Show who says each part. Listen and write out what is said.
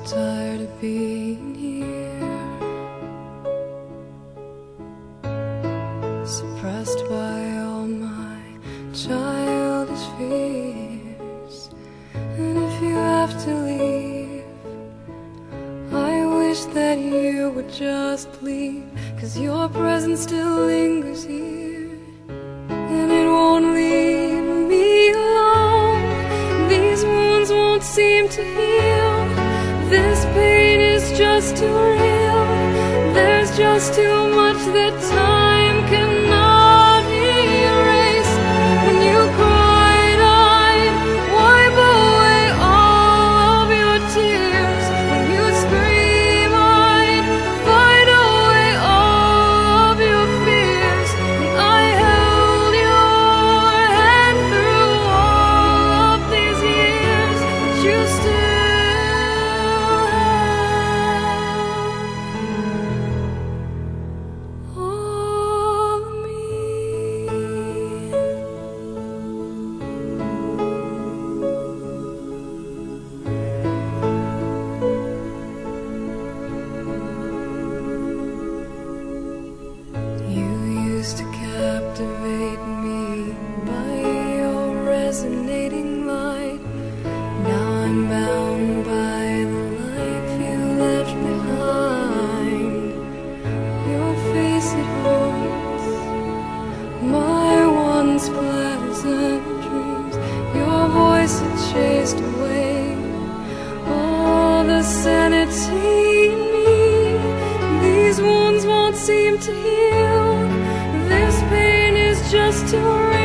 Speaker 1: tired of being here, suppressed by all my childish fears. And if you have to leave, I wish that you would just leave, 'cause your presence still lingers here, and it won't leave me alone. These wounds won't seem to heal. This pain is just too real. There's just too much that time cannot erase. When you cried, I'd wipe away all of your tears. When you scream, I'd fight away all of your fears. And I held your hand through all of these years, but you still to captivate me by your resonating light. Now I'm bound by the life you left behind. Your face, it haunts my once pleasant dreams. Your voice, it chased away all the sanity in me. These wounds won't seem to heal. This pain is just too real.